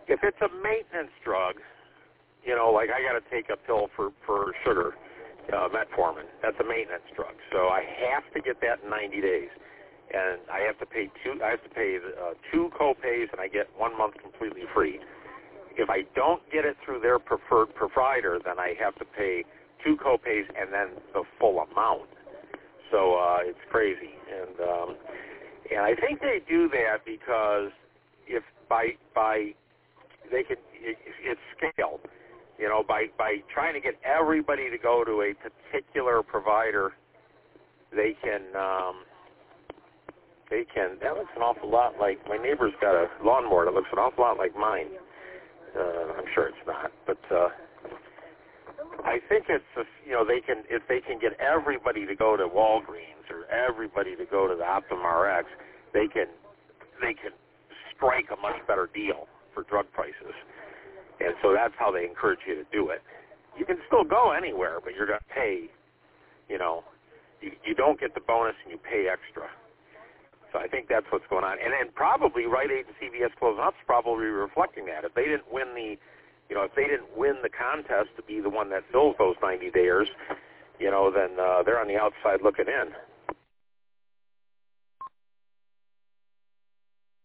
If it's a maintenance drug, like I got to take a pill for sugar, metformin. That's a maintenance drug, so I have to get that in 90 days, and I have to pay two co-pays, and I get 1 month completely free. If I don't get it through their preferred provider, then I have to pay 2 co-pays and then the full amount. So it's crazy, and I think they do that because if it's scaled. By trying to get everybody to go to a particular provider, they can. That looks an awful lot like my neighbor's got a lawnmower that looks an awful lot like mine. I'm sure it's not, but I think it's if they can get everybody to go to Walgreens or everybody to go to the Optum Rx, they can strike a much better deal for drug prices. And so that's how they encourage you to do it. You can still go anywhere, but you're going to pay, you don't get the bonus and you pay extra. So I think that's what's going on. And then probably Rite Aid and CVS Closing Up's probably reflecting that. If they didn't win the contest to be the one that fills those 90 days, then they're on the outside looking in.